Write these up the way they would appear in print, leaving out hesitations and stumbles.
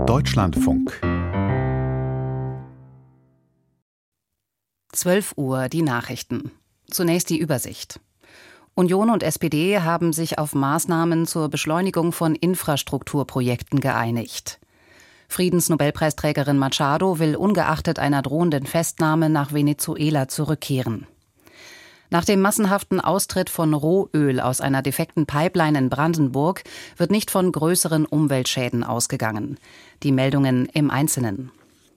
Deutschlandfunk. 12 Uhr die Nachrichten. Zunächst die Übersicht. Union und SPD haben sich auf Maßnahmen zur Beschleunigung von Infrastrukturprojekten geeinigt. Friedensnobelpreisträgerin Machado will ungeachtet einer drohenden Festnahme nach Venezuela zurückkehren. Nach dem massenhaften Austritt von Rohöl aus einer defekten Pipeline in Brandenburg wird nicht von größeren Umweltschäden ausgegangen. Die Meldungen im Einzelnen.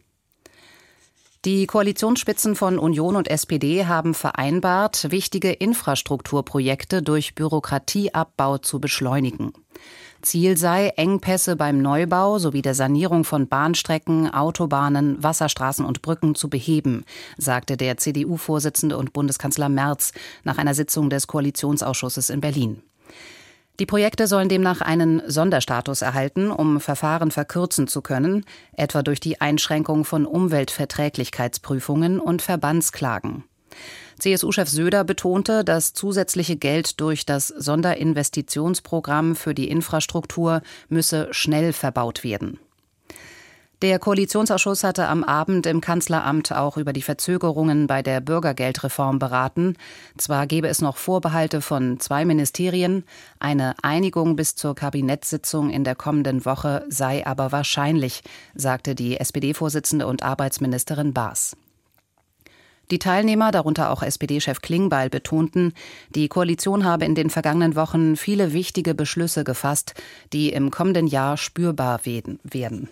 Die Koalitionsspitzen von Union und SPD haben vereinbart, wichtige Infrastrukturprojekte durch Bürokratieabbau zu beschleunigen. Ziel sei, Engpässe beim Neubau sowie der Sanierung von Bahnstrecken, Autobahnen, Wasserstraßen und Brücken zu beheben, sagte der CDU-Vorsitzende und Bundeskanzler Merz nach einer Sitzung des Koalitionsausschusses in Berlin. Die Projekte sollen demnach einen Sonderstatus erhalten, um Verfahren verkürzen zu können, etwa durch die Einschränkung von Umweltverträglichkeitsprüfungen und Verbandsklagen. CSU-Chef Söder betonte, das zusätzliche Geld durch das Sonderinvestitionsprogramm für die Infrastruktur müsse schnell verbaut werden. Der Koalitionsausschuss hatte am Abend im Kanzleramt auch über die Verzögerungen bei der Bürgergeldreform beraten. Zwar gebe es noch Vorbehalte von 2 Ministerien, eine Einigung bis zur Kabinettssitzung in der kommenden Woche sei aber wahrscheinlich, sagte die SPD-Vorsitzende und Arbeitsministerin Baas. Die Teilnehmer, darunter auch SPD-Chef Klingbeil, betonten, die Koalition habe in den vergangenen Wochen viele wichtige Beschlüsse gefasst, die im kommenden Jahr spürbar würden.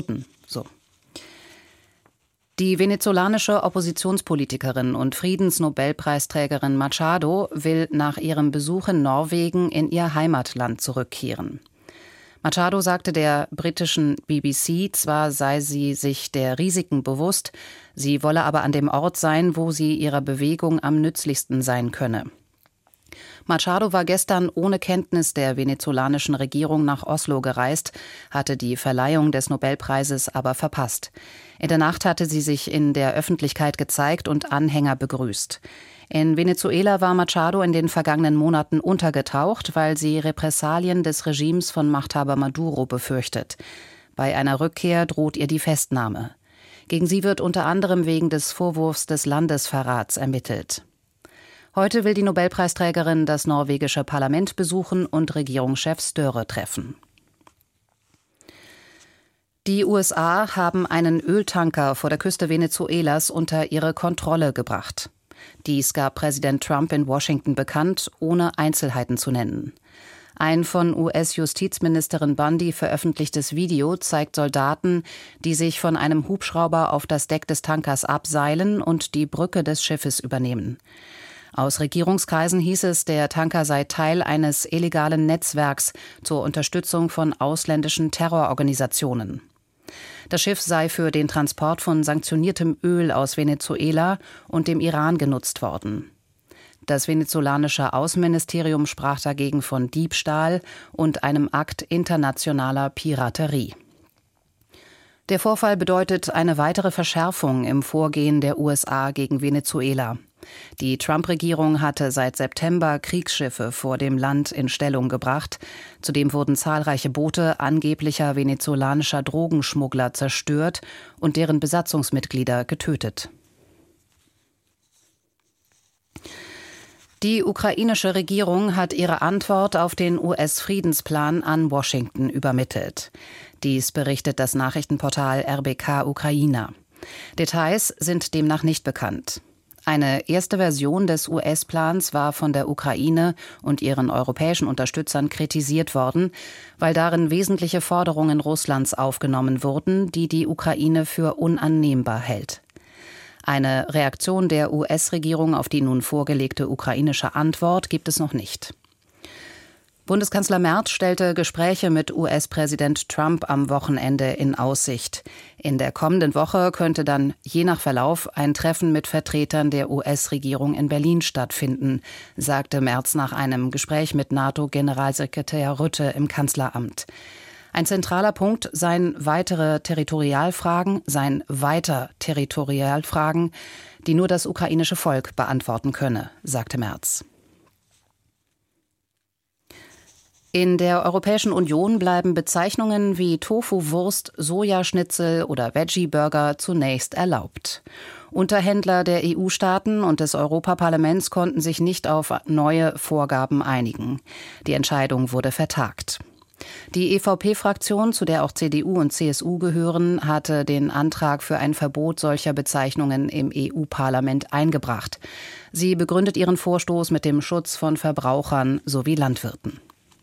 Die venezolanische Oppositionspolitikerin und Friedensnobelpreisträgerin Machado will nach ihrem Besuch in Norwegen in ihr Heimatland zurückkehren. Machado sagte der britischen BBC, zwar sei sie sich der Risiken bewusst, sie wolle aber an dem Ort sein, wo sie ihrer Bewegung am nützlichsten sein könne. Machado war gestern ohne Kenntnis der venezolanischen Regierung nach Oslo gereist, hatte die Verleihung des Nobelpreises aber verpasst. In der Nacht hatte sie sich in der Öffentlichkeit gezeigt und Anhänger begrüßt. In Venezuela war Machado in den vergangenen Monaten untergetaucht, weil sie Repressalien des Regimes von Machthaber Maduro befürchtet. Bei einer Rückkehr droht ihr die Festnahme. Gegen sie wird unter anderem wegen des Vorwurfs des Landesverrats ermittelt. Heute will die Nobelpreisträgerin das norwegische Parlament besuchen und Regierungschef Støre treffen. Die USA haben einen Öltanker vor der Küste Venezuelas unter ihre Kontrolle gebracht. Dies gab Präsident Trump in Washington bekannt, ohne Einzelheiten zu nennen. Ein von US-Justizministerin Bundy veröffentlichtes Video zeigt Soldaten, die sich von einem Hubschrauber auf das Deck des Tankers abseilen und die Brücke des Schiffes übernehmen. Aus Regierungskreisen hieß es, der Tanker sei Teil eines illegalen Netzwerks zur Unterstützung von ausländischen Terrororganisationen. Das Schiff sei für den Transport von sanktioniertem Öl aus Venezuela und dem Iran genutzt worden. Das venezolanische Außenministerium sprach dagegen von Diebstahl und einem Akt internationaler Piraterie. Der Vorfall bedeutet eine weitere Verschärfung im Vorgehen der USA gegen Venezuela. Die Trump-Regierung hatte seit September Kriegsschiffe vor dem Land in Stellung gebracht. Zudem wurden zahlreiche Boote angeblicher venezolanischer Drogenschmuggler zerstört und deren Besatzungsmitglieder getötet. Die ukrainische Regierung hat ihre Antwort auf den US-Friedensplan an Washington übermittelt. Dies berichtet das Nachrichtenportal RBK Ukraina. Details sind demnach nicht bekannt. Eine erste Version des US-Plans war von der Ukraine und ihren europäischen Unterstützern kritisiert worden, weil darin wesentliche Forderungen Russlands aufgenommen wurden, die die Ukraine für unannehmbar hält. Eine Reaktion der US-Regierung auf die nun vorgelegte ukrainische Antwort gibt es noch nicht. Bundeskanzler Merz stellte Gespräche mit US-Präsident Trump am Wochenende in Aussicht. In der kommenden Woche könnte dann je nach Verlauf ein Treffen mit Vertretern der US-Regierung in Berlin stattfinden, sagte Merz nach einem Gespräch mit NATO-Generalsekretär Rutte im Kanzleramt. Ein zentraler Punkt seien weiter Territorialfragen, die nur das ukrainische Volk beantworten könne, sagte Merz. In der Europäischen Union bleiben Bezeichnungen wie Tofu-Wurst, Sojaschnitzel oder Veggie-Burger zunächst erlaubt. Unterhändler der EU-Staaten und des Europaparlaments konnten sich nicht auf neue Vorgaben einigen. Die Entscheidung wurde vertagt. Die EVP-Fraktion, zu der auch CDU und CSU gehören, hatte den Antrag für ein Verbot solcher Bezeichnungen im EU-Parlament eingebracht. Sie begründet ihren Vorstoß mit dem Schutz von Verbrauchern sowie Landwirten.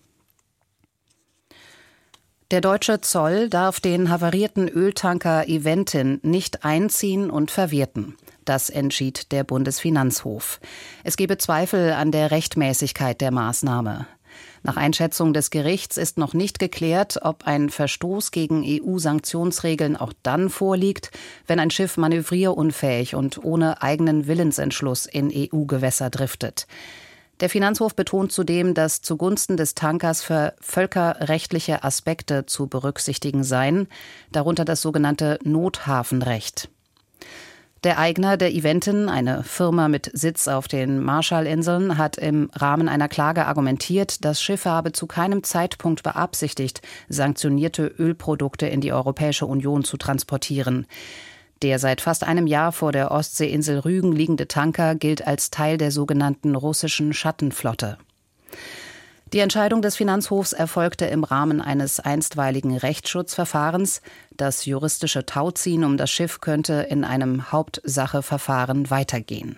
Der deutsche Zoll darf den havarierten Öltanker Eventin nicht einziehen und verwerten. Das entschied der Bundesfinanzhof. Es gebe Zweifel an der Rechtmäßigkeit der Maßnahme. Nach Einschätzung des Gerichts ist noch nicht geklärt, ob ein Verstoß gegen EU-Sanktionsregeln auch dann vorliegt, wenn ein Schiff manövrierunfähig und ohne eigenen Willensentschluss in EU-Gewässer driftet. Der Finanzhof betont zudem, dass zugunsten des Tankers für völkerrechtliche Aspekte zu berücksichtigen seien, darunter das sogenannte Nothafenrecht. Der Eigner der Eventin, eine Firma mit Sitz auf den Marshallinseln, hat im Rahmen einer Klage argumentiert, das Schiff habe zu keinem Zeitpunkt beabsichtigt, sanktionierte Ölprodukte in die Europäische Union zu transportieren. Der seit fast einem Jahr vor der Ostseeinsel Rügen liegende Tanker gilt als Teil der sogenannten russischen Schattenflotte. Die Entscheidung des Finanzhofs erfolgte im Rahmen eines einstweiligen Rechtsschutzverfahrens. Das juristische Tauziehen um das Schiff könnte in einem Hauptsacheverfahren weitergehen.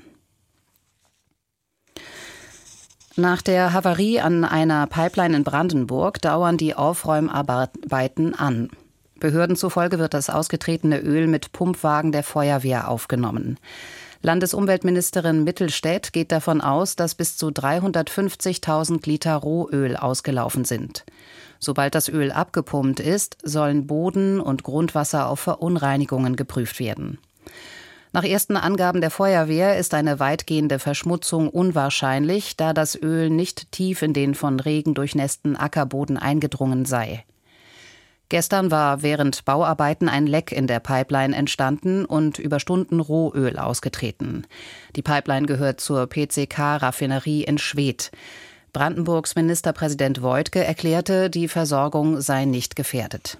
Nach der Havarie an einer Pipeline in Brandenburg dauern die Aufräumarbeiten an. Behörden zufolge wird das ausgetretene Öl mit Pumpwagen der Feuerwehr aufgenommen. Landesumweltministerin Mittelstädt geht davon aus, dass bis zu 350.000 Liter Rohöl ausgelaufen sind. Sobald das Öl abgepumpt ist, sollen Boden und Grundwasser auf Verunreinigungen geprüft werden. Nach ersten Angaben der Feuerwehr ist eine weitgehende Verschmutzung unwahrscheinlich, da das Öl nicht tief in den von Regen durchnässten Ackerboden eingedrungen sei. Gestern war während Bauarbeiten ein Leck in der Pipeline entstanden und über Stunden Rohöl ausgetreten. Die Pipeline gehört zur PCK-Raffinerie in Schwedt. Brandenburgs Ministerpräsident Woidke erklärte, die Versorgung sei nicht gefährdet.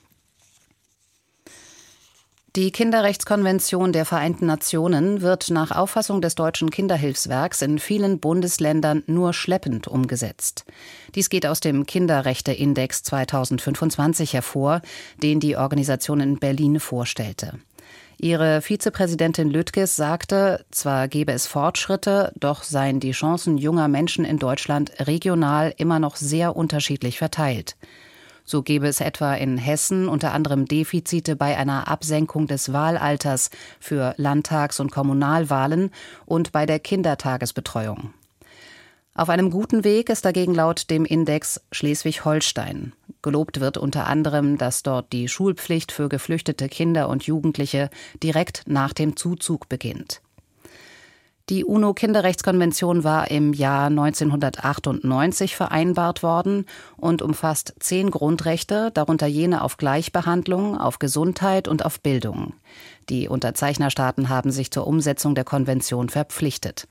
Die Kinderrechtskonvention der Vereinten Nationen wird nach Auffassung des Deutschen Kinderhilfswerks in vielen Bundesländern nur schleppend umgesetzt. Dies geht aus dem Kinderrechte-Index 2025 hervor, den die Organisation in Berlin vorstellte. Ihre Vizepräsidentin Lüttges sagte, zwar gebe es Fortschritte, doch seien die Chancen junger Menschen in Deutschland regional immer noch sehr unterschiedlich verteilt. So gäbe es etwa in Hessen unter anderem Defizite bei einer Absenkung des Wahlalters für Landtags- und Kommunalwahlen und bei der Kindertagesbetreuung. Auf einem guten Weg ist dagegen laut dem Index Schleswig-Holstein. Gelobt wird unter anderem, dass dort die Schulpflicht für geflüchtete Kinder und Jugendliche direkt nach dem Zuzug beginnt. Die UNO-Kinderrechtskonvention war im Jahr 1998 vereinbart worden und umfasst 10 Grundrechte, darunter jene auf Gleichbehandlung, auf Gesundheit und auf Bildung. Die Unterzeichnerstaaten haben sich zur Umsetzung der Konvention verpflichtet.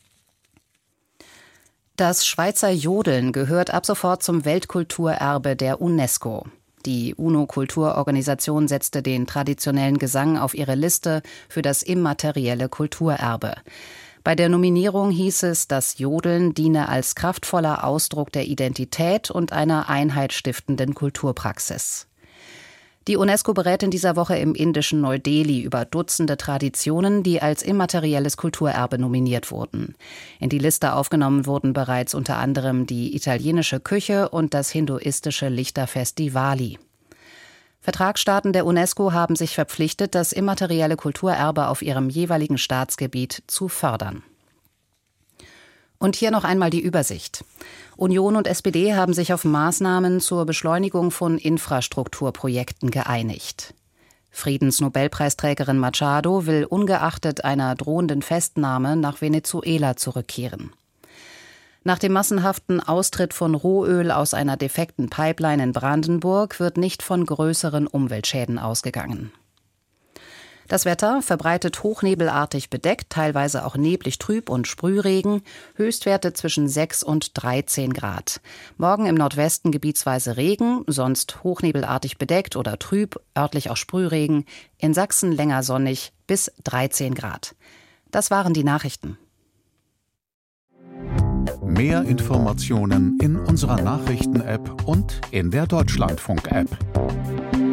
Das Schweizer Jodeln gehört ab sofort zum Weltkulturerbe der UNESCO. Die UNO-Kulturorganisation setzte den traditionellen Gesang auf ihre Liste für das immaterielle Kulturerbe. Bei der Nominierung hieß es, das Jodeln diene als kraftvoller Ausdruck der Identität und einer einheitsstiftenden Kulturpraxis. Die UNESCO berät in dieser Woche im indischen Neu-Delhi über Dutzende Traditionen, die als immaterielles Kulturerbe nominiert wurden. In die Liste aufgenommen wurden bereits unter anderem die italienische Küche und das hinduistische Lichterfest Diwali. Vertragsstaaten der UNESCO haben sich verpflichtet, das immaterielle Kulturerbe auf ihrem jeweiligen Staatsgebiet zu fördern. Und hier noch einmal die Übersicht. Union und SPD haben sich auf Maßnahmen zur Beschleunigung von Infrastrukturprojekten geeinigt. Friedensnobelpreisträgerin Machado will ungeachtet einer drohenden Festnahme nach Venezuela zurückkehren. Nach dem massenhaften Austritt von Rohöl aus einer defekten Pipeline in Brandenburg wird nicht von größeren Umweltschäden ausgegangen. Das Wetter verbreitet hochnebelartig bedeckt, teilweise auch neblig trüb und Sprühregen, Höchstwerte zwischen 6 und 13 Grad. Morgen im Nordwesten gebietsweise Regen, sonst hochnebelartig bedeckt oder trüb, örtlich auch Sprühregen, in Sachsen länger sonnig bis 13 Grad. Das waren die Nachrichten. Mehr Informationen in unserer Nachrichten-App und in der Deutschlandfunk-App.